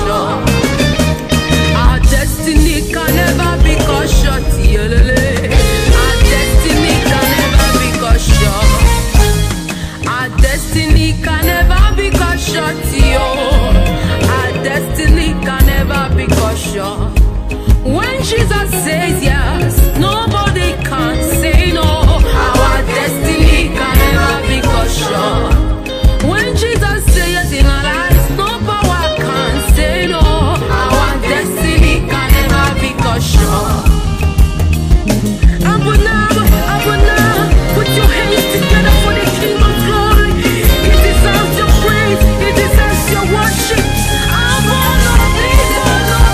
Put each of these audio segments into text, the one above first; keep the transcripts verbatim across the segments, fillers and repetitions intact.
short. Our destiny can never be cut short. Our destiny can never be cut short. Our destiny can never be cut short. Our destiny can never be cut short. When Jesus says yes, nobody can say no. Our destiny can never be cut short. When Jesus says yes in our lives, no power can say no. Our destiny can never be cut short. Abunab, Abunab, put your hands together for the King of Glory. He deserves your praise, He deserves your worship. Abunab, please, Abunab,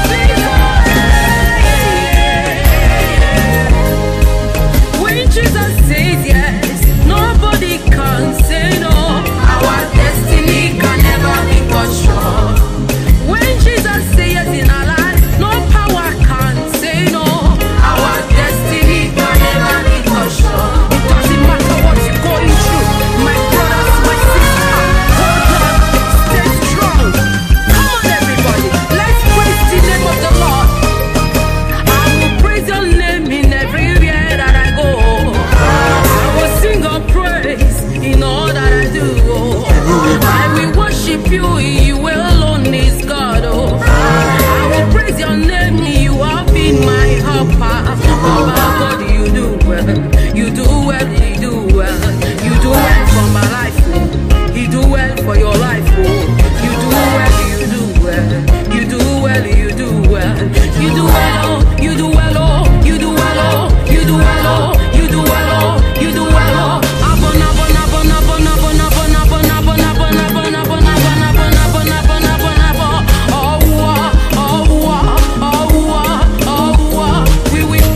please. When Jesus says yes, nobody can say no. Our destiny can never be cut short. When Jesus says yes in our lives, no power can say no. Our destiny can never be cut short. It doesn't matter what you're going through, my brothers, my sisters. Hold on, stay strong. Come on, everybody, let's praise the name of the Lord. I will praise your name in everywhere that I go. I will sing your praise in all that I do. I will worship you, you alone is God. Oh, I will praise your name, you have been my helper. Baba God, you do well, you do well, you do well, you do well for my life. Oh, you do well for your life. Oh, you do well, you do well, you do well, you do well, you do well. Oh, you do well. Oh, you do well. Oh, you do well. Oh, you do well. Oh, you do well. Oh, abon, abon, abon, abon, abon, abon, abon, abon, abon, abon, abon, abon, abon, abon, abon, abon, abon. Oh, ah, oh, ah, oh, ah, oh, ah. We will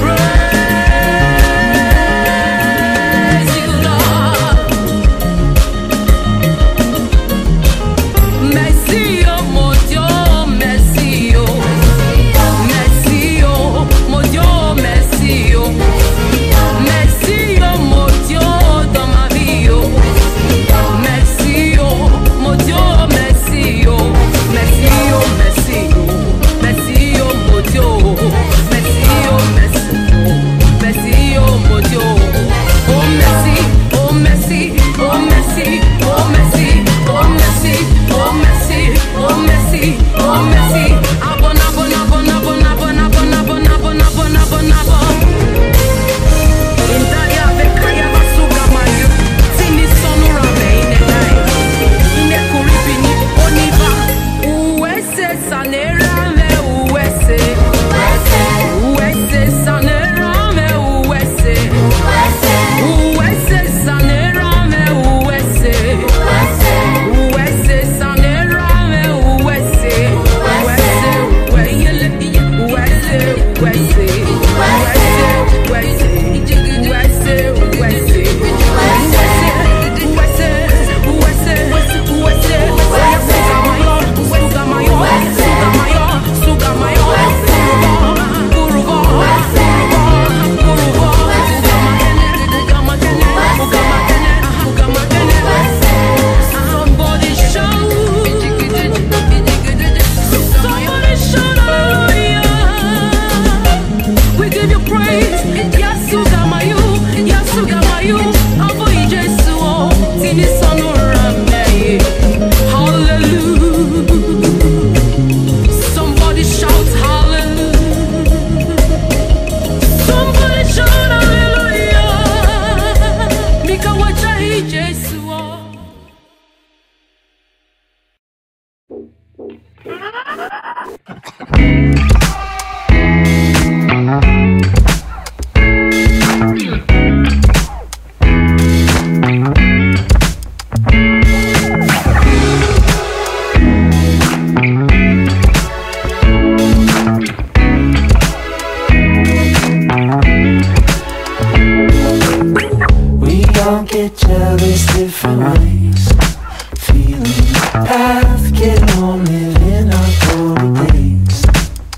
praise you, Lord. Merci, oh mon Dieu, merci, oh. Merci, oh mon Dieu, merci, oh. Merci, oh mon Dieu, dans ma vie, oh. Merci, oh mon Dieu, merci, oh. Merci, oh, merci, oh. Merci, oh mon Dieu. Merci, oh, merci, oh. Merci, oh mon Dieu. Oh merci, oh merci, oh merci, oh merci, oh merci, oh merci, oh merci, oh merci. Abon, abon, abon, abon, abon, abon, abon, abon, abon, abon, abon. Indaya vekaya vasuga mayo, tini sonura me inenai. Ine kuripini oniva, uwese sanera me uwese. Uwese sanera me uwese. Uwese sanera me uwese. Uwese sanera me uwese. Uwese, uweyele, uwese, uwese. Uwese, uwese, uwese, uwese. Uwese, uwese, uwese. Oya suga mayo, suga mayo, suga mayo, suga mayo. Kurubo, kurubo, kurubo. Ugamakene, ugamakene, ugamakene, ugamakene. Somebody shout, somebody shout hallelujah. We give you praise. Yasuga mayu, yasuga mayu. Avo ijesu o, tini sonora me. Hallelujah. Somebody shout hallelujah. Somebody shout hallelujah. Mika wacha ijesu o. We don't get jealous different ways. Feeling the path, get on living our glory days.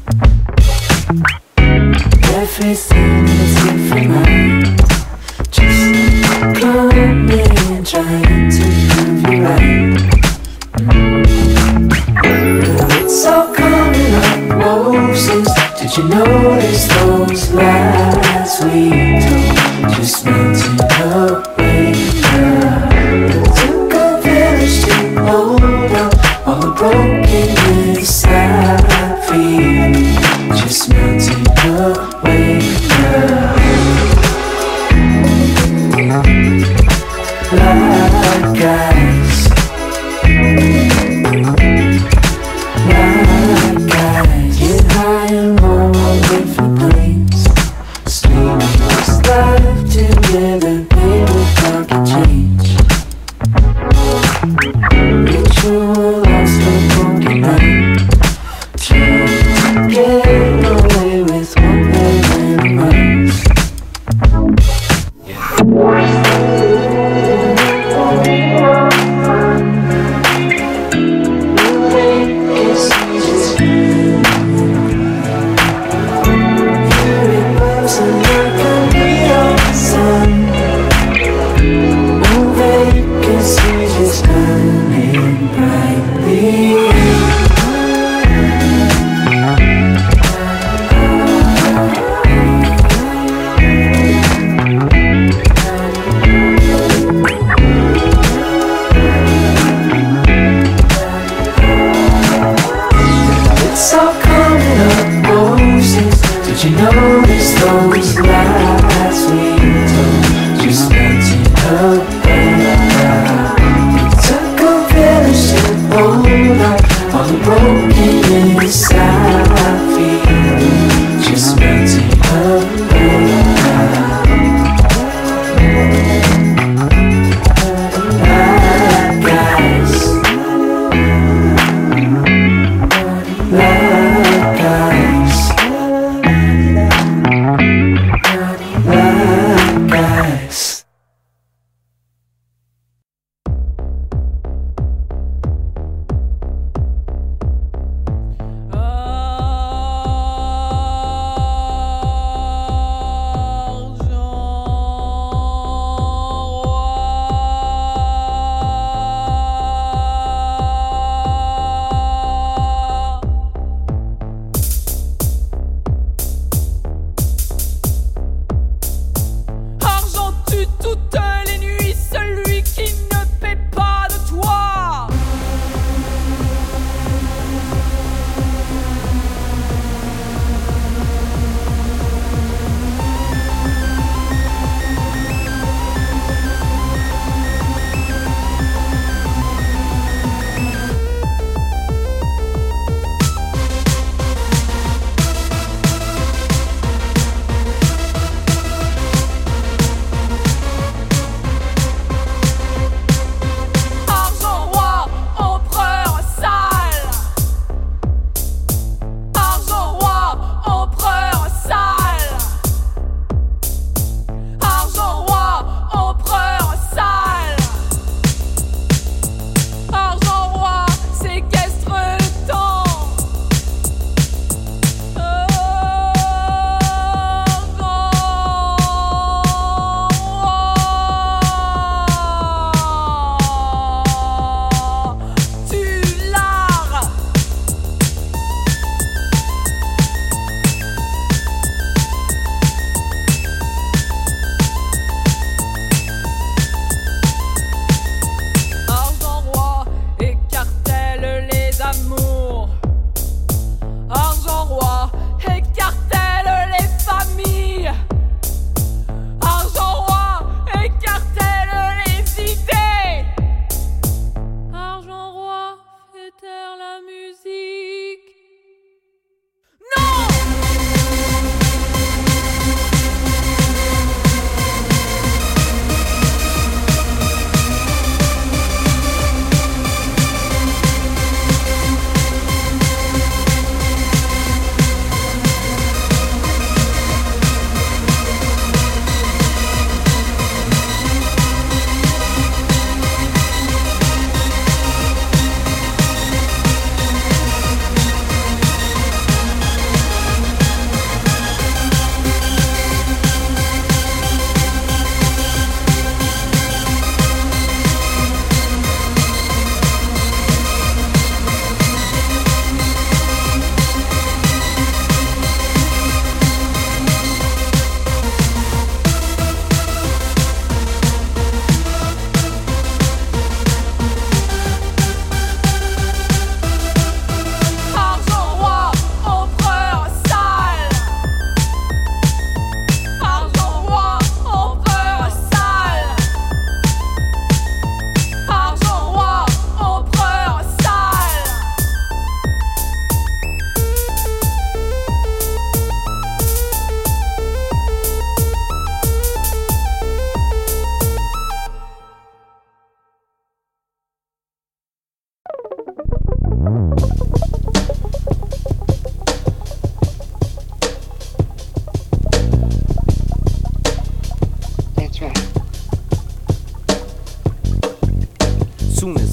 you notice those lies we told just melted away, girl? It took a village to hold up all the brokenness I feel, just melted away, girl. Like ice, like ice. Get high and roll on different planes.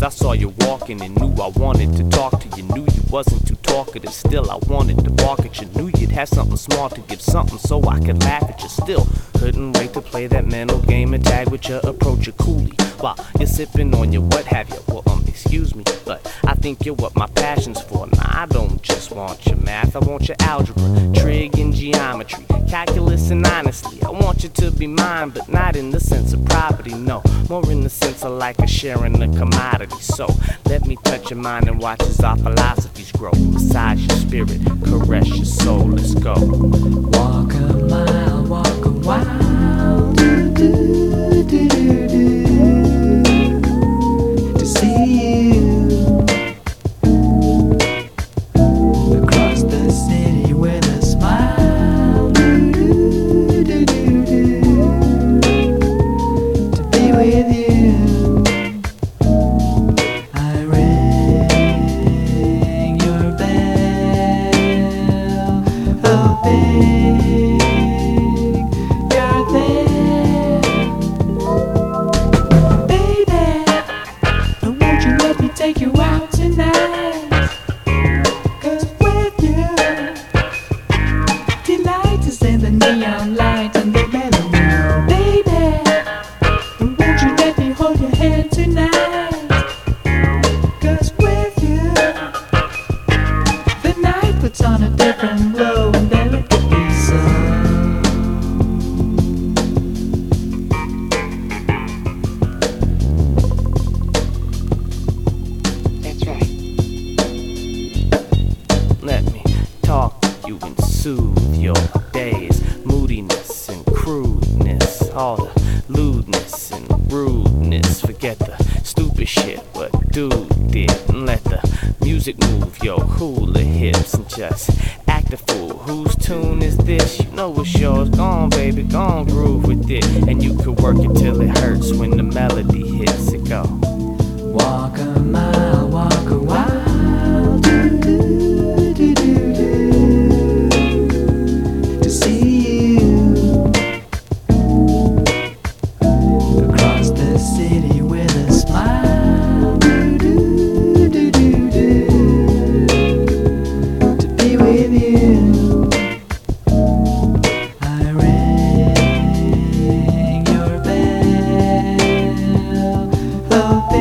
I saw you walking and knew I wanted to talk to you. Knew you wasn't too talkative, still I wanted to bark at you. Knew you'd have something smart to give something so I could laugh at you. Still couldn't wait to play that mental game and tag with your approach, your coolie, while you're sipping on your what have you. Well, um, excuse me, but I think you're what my passion's for. Now I don't just want your math, I want your algebra, trig and geometry, calculus and honestly, I want you to be mine, but not in the sense of property, no, more in the sense of like a sharing a commodity. So let me touch your mind and watch as our philosophies grow, massage your spirit, caress your soul. Let's go. Walk a mile, walk a while, do, do, do, do, do, to see you across the city with a smile, do, do, do, do, do, to be with you. I ring your bell, hoping you're there. Baby, won't you let me take you out tonight? 'Cause with you, delight is in the neon light and the melody. Baby, won't you let me hold your hand tonight? 'Cause with you, the night puts on a different glow and there it could be so. That's right. Let me talk to you and soothe your days, moodiness and crudeness, all the lewdness and rudeness. Forget the stupid shit what dude did and let the music move your hula hips and just act a fool. Whose tune is this? You know it's yours. Go on, baby, go on, groove with it, and you could work it till it hurts when the melody hits it. Go. Walk a mile, walk a while, do, do, do, do, do, to see you across the city with a smile, do, do, do, do, do, to be with you. I ring your bell, hoping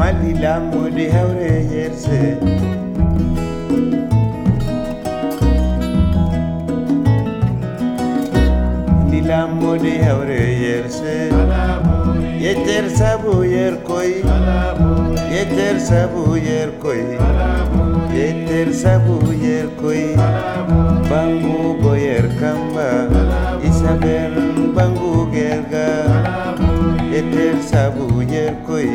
Malilamu di haure yerse Lilamu di haure yerse Yeter sabu yer koi Yeter sabu yer koi Yeter sabu yer koi Bangu goyer kamba Isabel bangu gerga Yeter sabu yer koi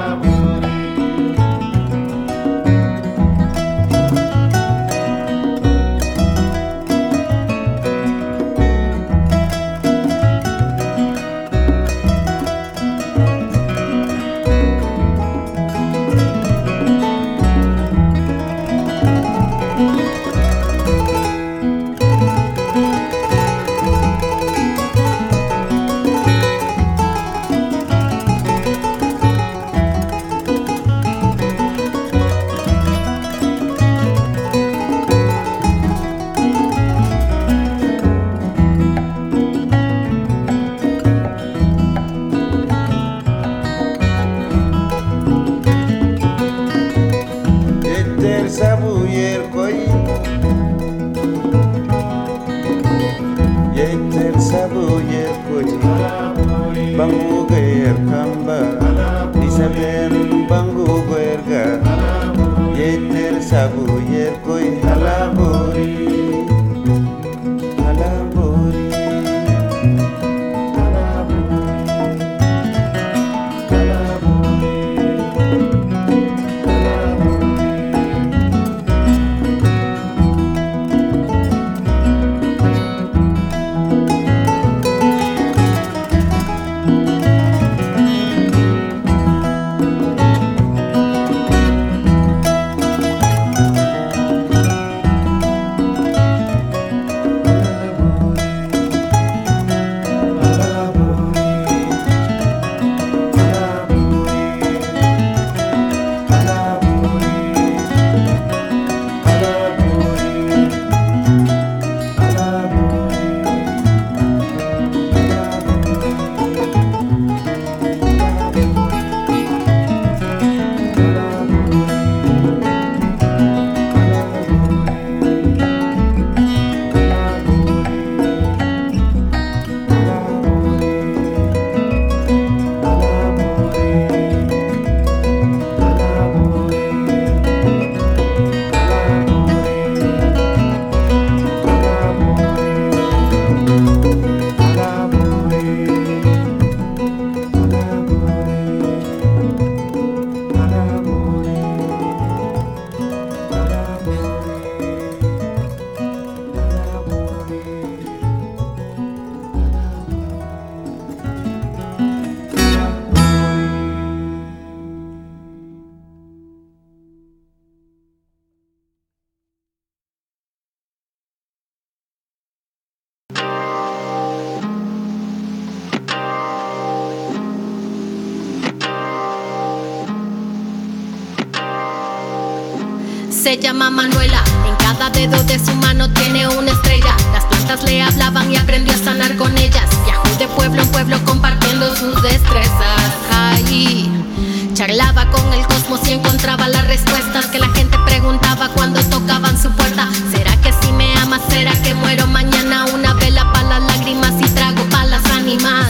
Se llama Manuela, en cada dedo de su mano tiene una estrella. Las plantas le hablaban y aprendió a sanar con ellas. Viajó de pueblo en pueblo compartiendo sus destrezas. Ahí charlaba con el cosmos y encontraba las respuestas que la gente preguntaba cuando tocaban su puerta. ¿Será que si me amas? ¿Será que muero mañana? Una vela para las lágrimas y trago para las ánimas.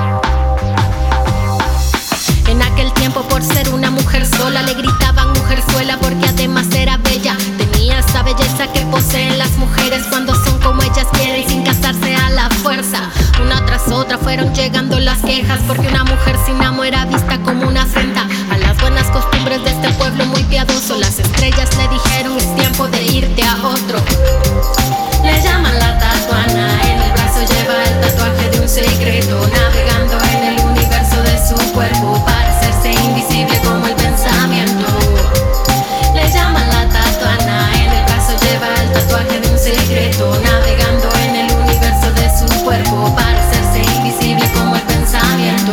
En aquel tiempo, por ser una mujer sola, le gritaban mujerzuela porque además era bella. Tenía esa belleza que poseen las mujeres cuando son como ellas quieren, sin casarse a la fuerza. Una tras otra fueron llegando las quejas porque una mujer sin amo era vista como una afrenta a las buenas costumbres de este pueblo muy piadoso. Las estrellas le dijeron: es tiempo de irte a otro. Le llaman la tatuana, en el brazo lleva el tatuaje de un secreto, navegando en el universo de su cuerpo para hacerse invisible como el pensamiento. Le llaman la tatuana, en el brazo lleva el tatuaje de un secreto, navegando en el universo de su cuerpo para hacerse invisible como el pensamiento.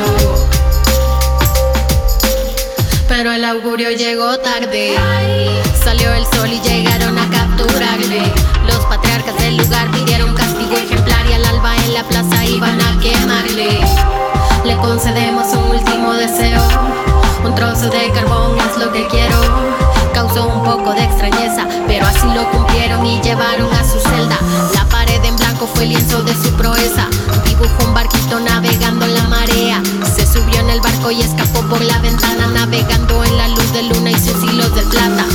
Pero el augurio llegó tarde. Salió el sol y llegaron a capturarle. Los patriarcas del lugar pidieron castigo ejemplar y al alba en la plaza iban a quemarle. Le concedemos un último deseo, un trozo pedazo de carbón es lo que quiero. Causó un poco de extrañeza, pero así lo cumplieron y llevaron a su celda. La pared en blanco fue el lienzo de su proeza. Dibujó un barquito navegando en la marea. Se subió en el barco y escapó por la ventana, navegando en la luz de luna y sus hilos de plata.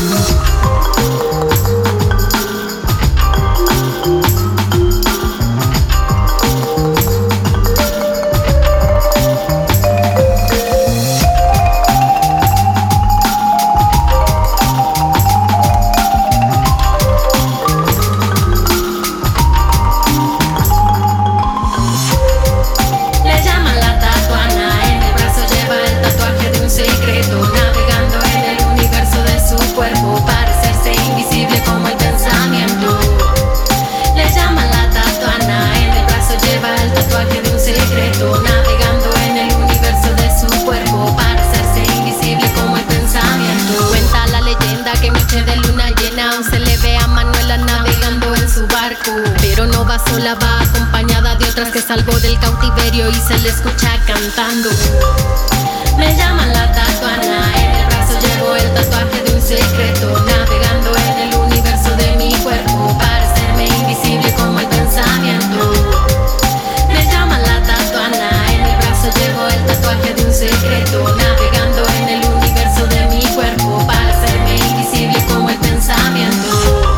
Sola, va acompañada de otras que salvó del cautiverio y se le escucha cantando. Me llaman la tatuana, en el brazo llevo el tatuaje de un secreto, navegando en el universo de mi cuerpo para hacerme invisible como el pensamiento. Me llaman la tatuana, en el brazo llevo el tatuaje de un secreto, navegando en el universo de mi cuerpo para hacerme invisible como el pensamiento.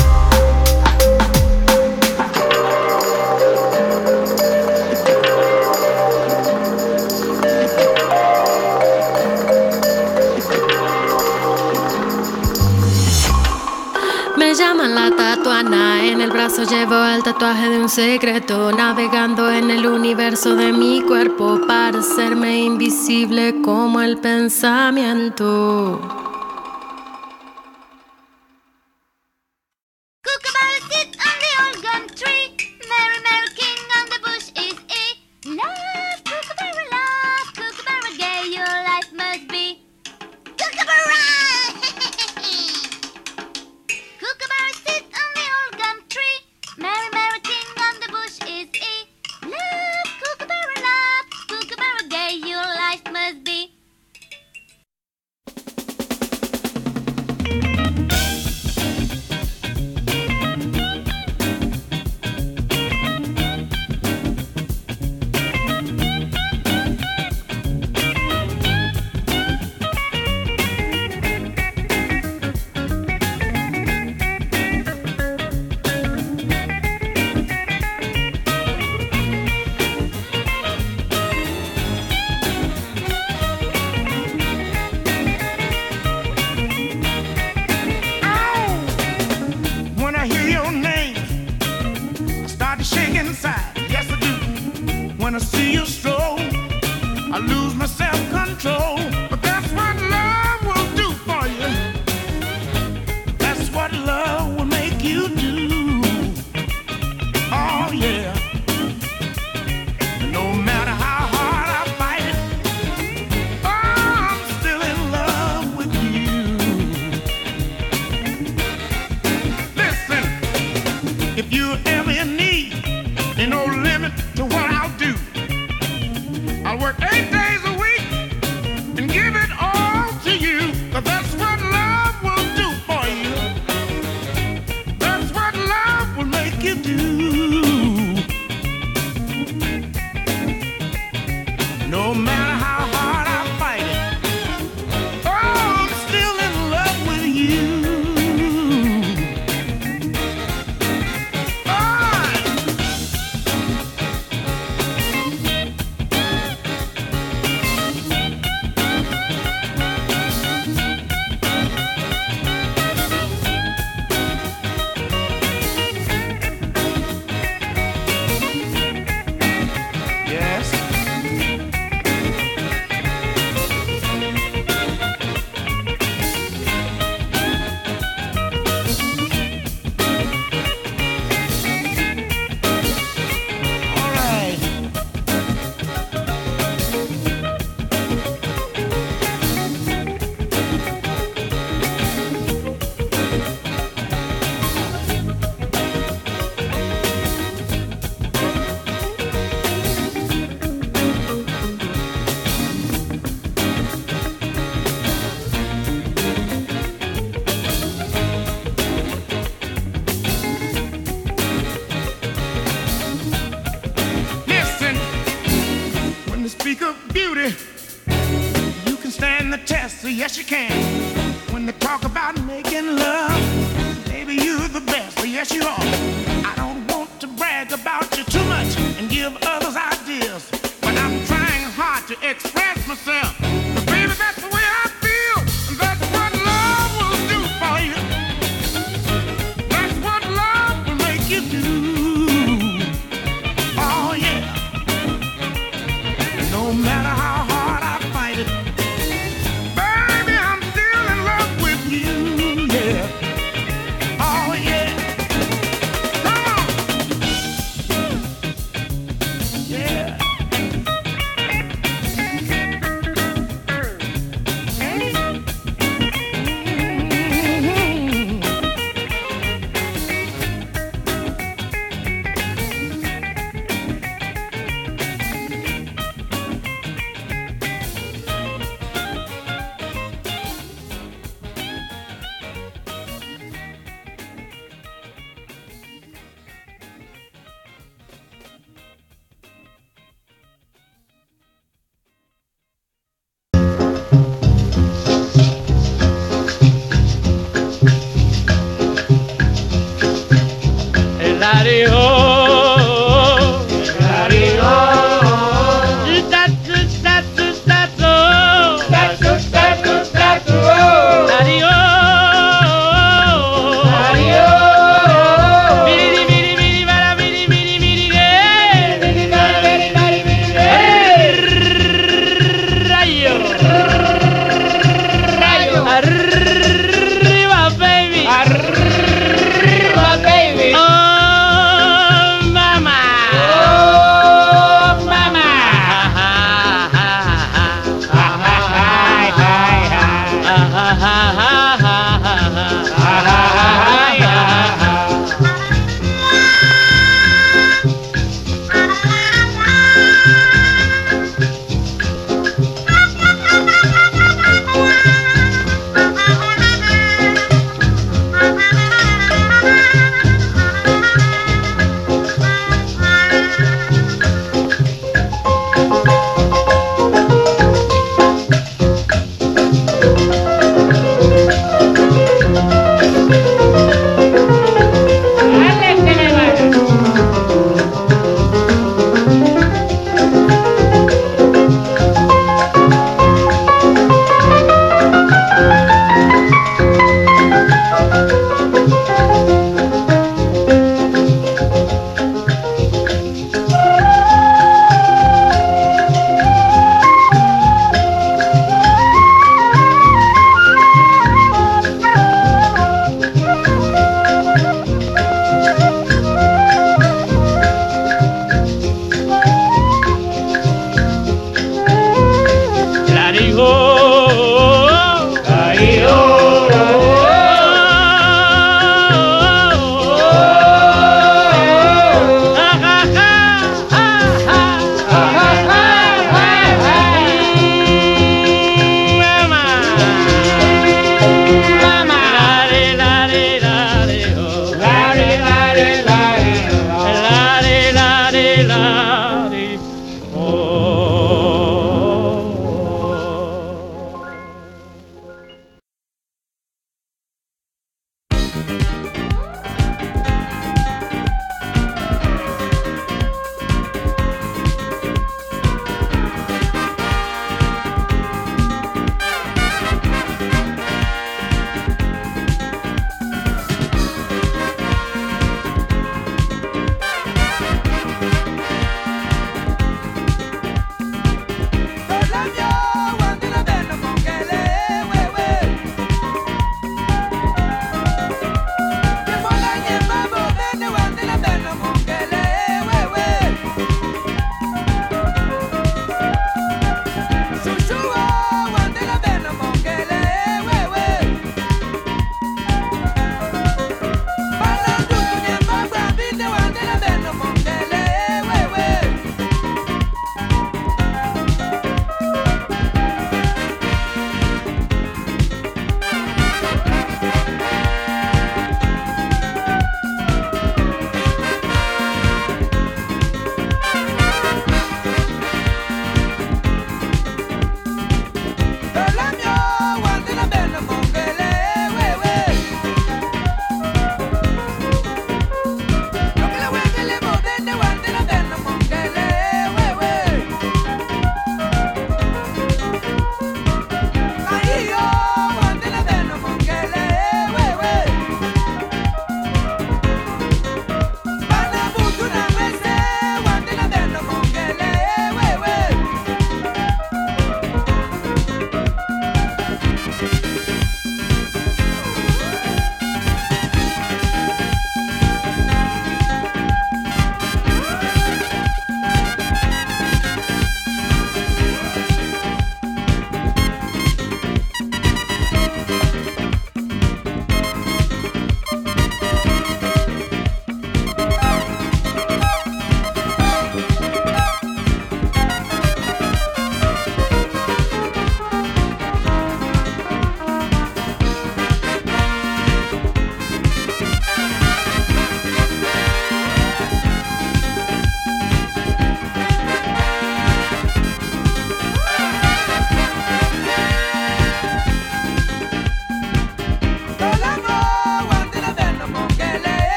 Me llaman la tatuana, en el brazo llevo el tatuaje de un secreto, navegando en el universo de mi cuerpo para hacerme invisible como el pensamiento. Kookaburra sit on the old gum tree. Mary, Mary, king on the bush is he. Love, Kookaburra, love, Kookaburra, gay your life must be. Kookaburra! Kookaburra sit on the old gum tree. Mary, Mary, king on the bush is he. Love, Kookaburra, love, Kookaburra, gay your life must be. When I hear your name, I start to shake inside. Yes, I do. When I see you stroll, I lose my self-control. But that's what love will do for you. That's what love will make you do. Oh, yeah. No matter how hard I fight it, I'm still in love with you. Listen, if you're ever in need, ain't no limit to what I'll do. I'll work eight days a week and yes you can. When they talk about making love, baby, you're the best, yes you are. I don't want to brag about you too much and give others ideas, but I'm trying hard to express myself. But baby, that's the way I feel, and that's what love will do for you. That's what love will make you do. Oh yeah. No matter how hard I fight it, baby, I'm still in love with you, yeah. Oh yeah. Come on. Yeah. Thank you.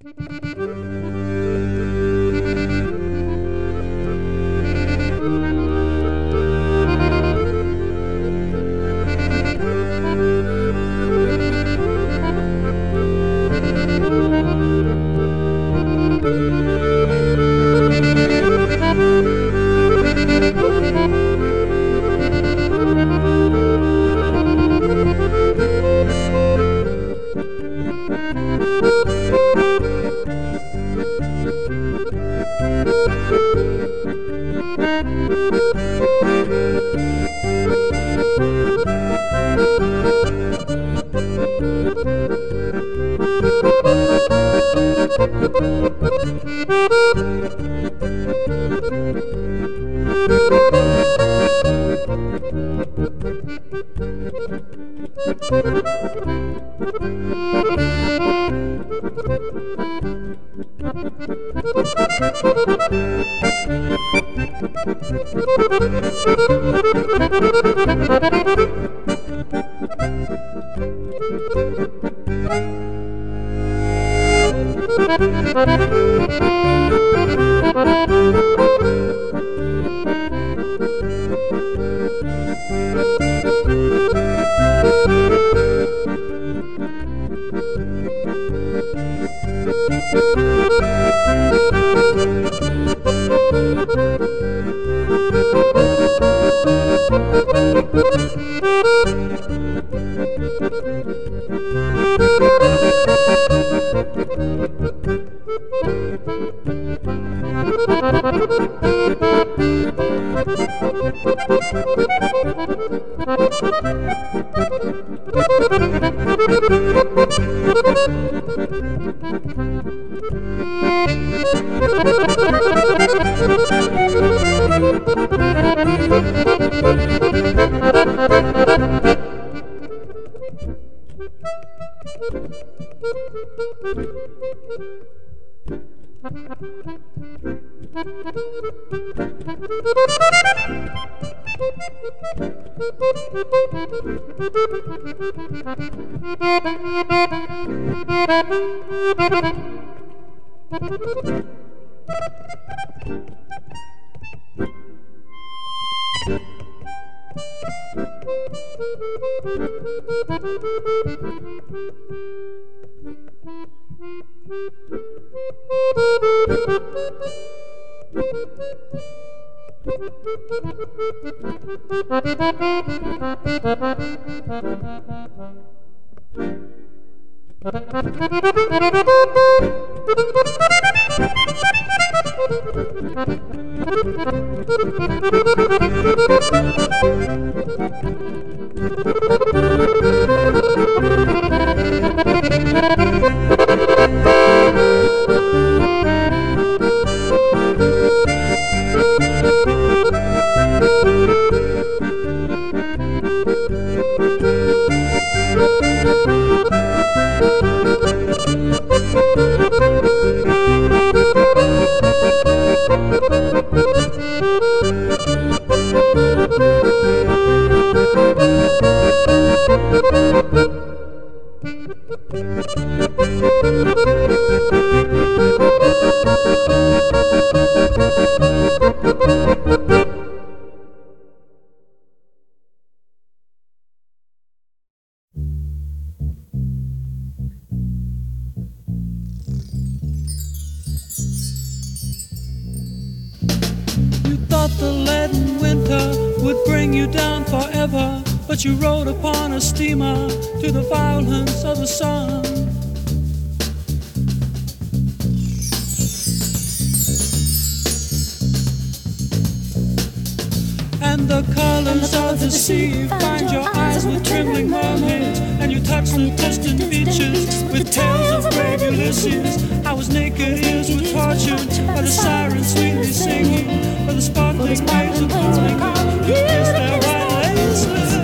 The leaden winter would bring you down forever, but you rode upon a steamer to the violence of the sun. And the colors of the sea find your eyes with trembling mermaids, and you touch the distant beaches with tales of brave Ulysses. I was naked, ears were tortured by the sirens sweetly singing, by the sparkling waves of the you kissed their white laces.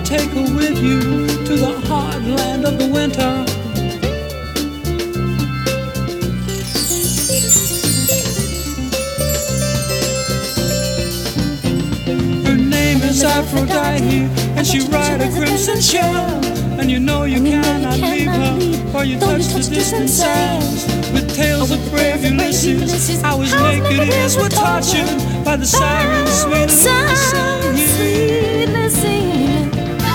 take her with you to the hard land of the winter. Her name is Aphrodite, and she rides a crimson shell. And you know you cannot leave her, for you touch the distant sands. With tales of brave Ulysses, how his naked ears were tortured by the sirens sweetly singing.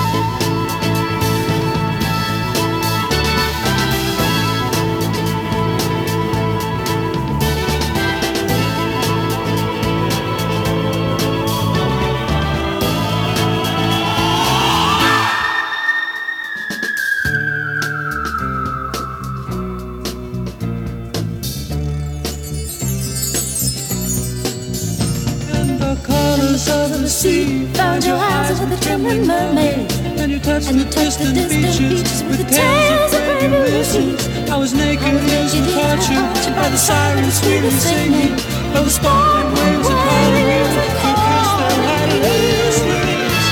Of the sea, found your eyes with a trembling mermaid, and you touched and the, you touched distant the distant beaches, beaches with the tales of brave Ulysses. I was naked and so tortured by the sirens sweetly singing, though the sparkling waves are calling you to kiss their light sleeves.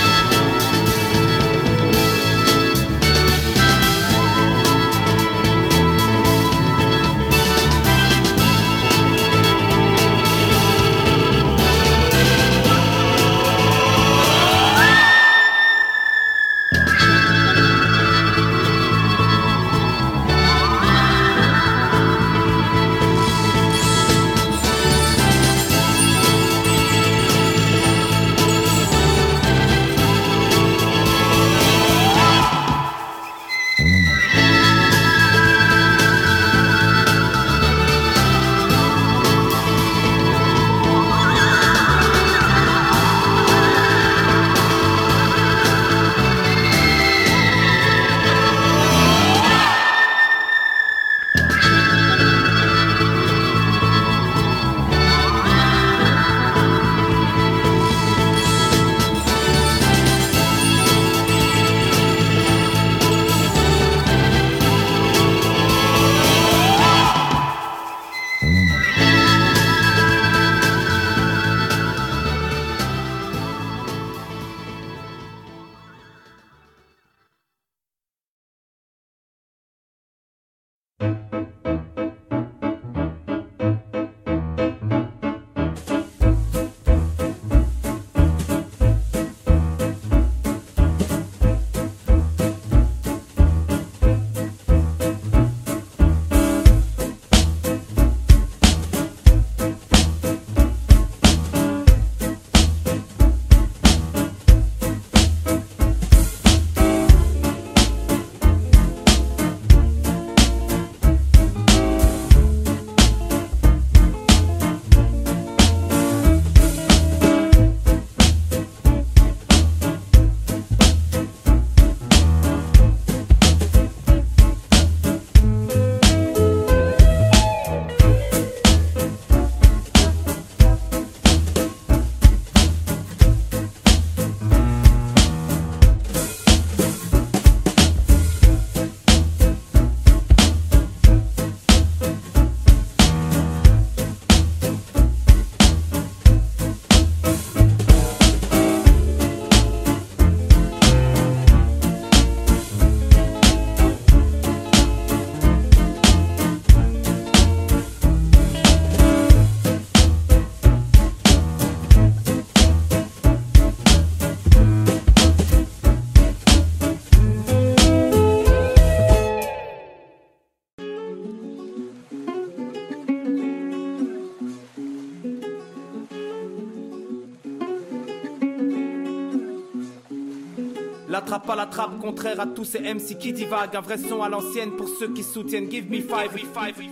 La trappe à la trappe, contraire à tous ces M C qui divaguent. Un vrai son à l'ancienne pour ceux qui soutiennent. Give me five, give me five, give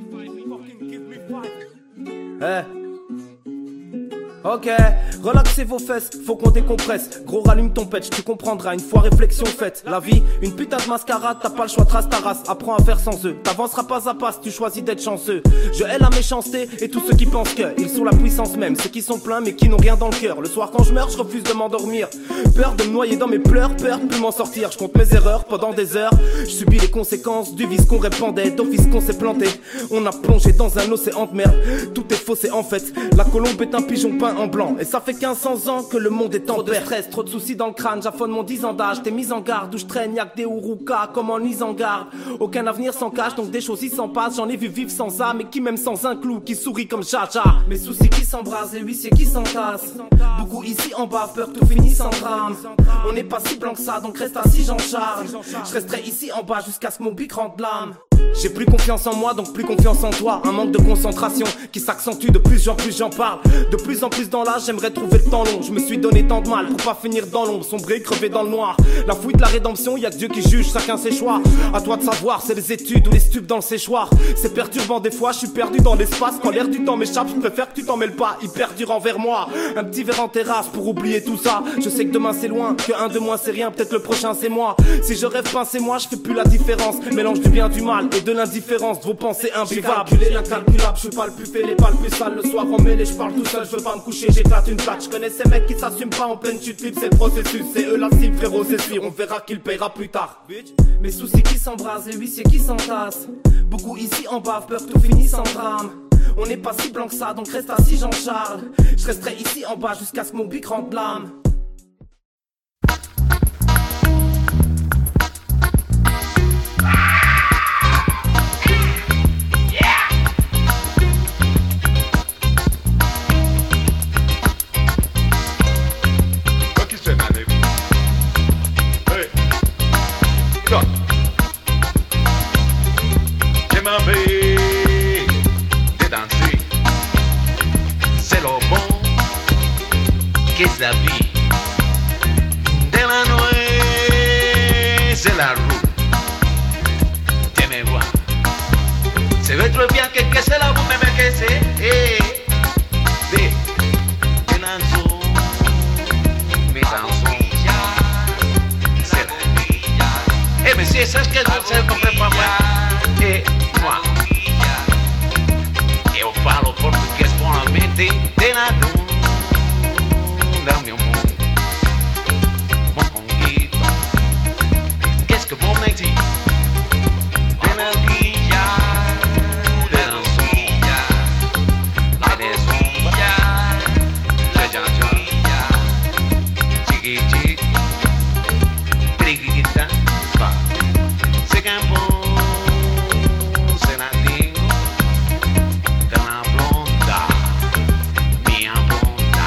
me five. Eh. Ok, relaxez vos fesses, faut qu'on décompresse. Gros, rallume ton patch, tu comprendras une fois réflexion faite. La vie, une putain de mascarade, t'as pas le choix, trace ta race. Apprends à faire sans eux, t'avanceras pas à pas si tu choisis d'être chanceux. Je hais la méchanceté et tous ceux qui pensent que ils sont la puissance même. Ceux qui sont pleins mais qui n'ont rien dans le cœur. Le soir quand je meurs, je refuse de m'endormir. Peur de me noyer dans mes pleurs, peur de plus m'en sortir. Je compte mes erreurs pendant des heures. Je subis les conséquences du vice qu'on répandait, d'office qu'on s'est planté. On a plongé dans un océan de merde. Tout est faux, c'est en fait. La colombe est un pigeon peint peint en blanc. Et ça fait quinze cents ans que le monde est en trop de stress, trop de soucis dans le crâne. J'affonne mon dix ans d'âge, t'es mis en garde. Où je traîne, y'a que des Uruka, comme en mise en garde. Aucun avenir sans cache, donc des choses y s'en passent. J'en ai vu vivre sans âme, et qui même sans un clou, qui sourit comme Jaja. Mes soucis qui s'embrasent, les huissiers qui s'entassent. Beaucoup ici en bas, peur que tout finisse en drame. On n'est pas si blanc que ça, donc reste assis, j'en charge. Je resterai ici en bas jusqu'à ce que mon bic rentre l'âme. J'ai plus confiance en moi, donc plus confiance en toi. Un manque de concentration qui s'accentue de plus en plus, j'en parle. De plus en plus dans l'âge, j'aimerais trouver le temps long. Je me suis donné tant de mal pour pas finir dans l'ombre, sombrer, crever dans le noir. La fouille de la rédemption, y'a que Dieu qui juge, chacun ses choix. À toi de savoir, c'est les études ou les stupes dans le séchoir. C'est perturbant des fois, je suis perdu dans l'espace. Quand l'air du temps m'échappe, je préfère que tu t'en mêles pas. Hyper dur envers moi, un petit verre en terrasse pour oublier tout ça. Je sais que demain c'est loin, que un de moins c'est rien, peut-être le prochain c'est moi. Si je rêve pas c'est moi, je fais plus la différence. Mélange du bien, du mal et de l'indifférence de vos pensées imbuvables. J'ai calculé l'incalculable, je suis pas le plus fêlé, pas le plus sale. Le soir en mêlée, je parle tout seul, je veux pas me coucher, j'éclate une plaque. Je connais ces mecs qui s'assument pas en pleine chute libre, c'est le processus. C'est eux la cible, frérot, c'est sûr, on verra qui le payera plus tard. Mes soucis qui s'embrasent, les huissiers qui s'entassent. Beaucoup ici en bas, peur que tout finisse en drame. On n'est pas si blanc que ça, donc reste assis Jean-Charles. Je resterai ici en bas jusqu'à ce que mon bic rentre l'âme. C'est la vie de la nuit, c'est la roue. Tu me vois, se ve trop bien que, que c'est la boue, même que c'est eh, de, de lanzo, mes danzons, c'est la vie. Eh, mais si ça, c'est que je ne comprends pas moi, et moi, eu falo português com a mente de nada. Dame un mundo, mon conguito. Qu'est-ce que vous me dites? De la vie, de la sombra, la desombra, la janjanja, chiqui chiqui, triquita, va. C'est qu'un bon, c'est la dingo, de la blonda, mia blonda.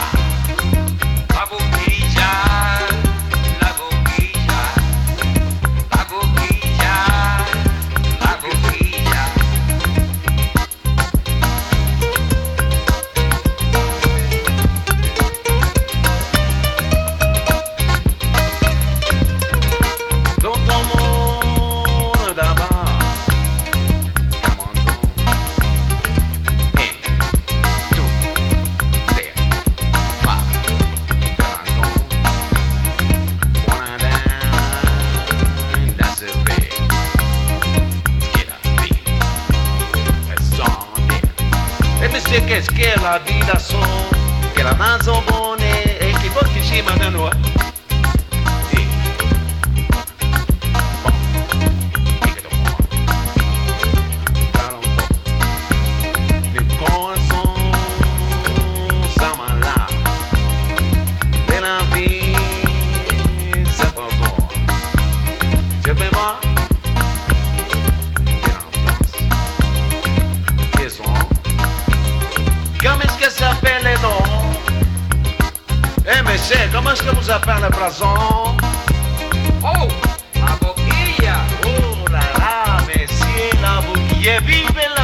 Qu'est-ce que la vida son, que la danza bonne et qui va qui s'y maintenant. Comment est-ce que vous appelez le brasson? Oh, la boquilla. Oh là là, mais c'est la boquilla. Vive la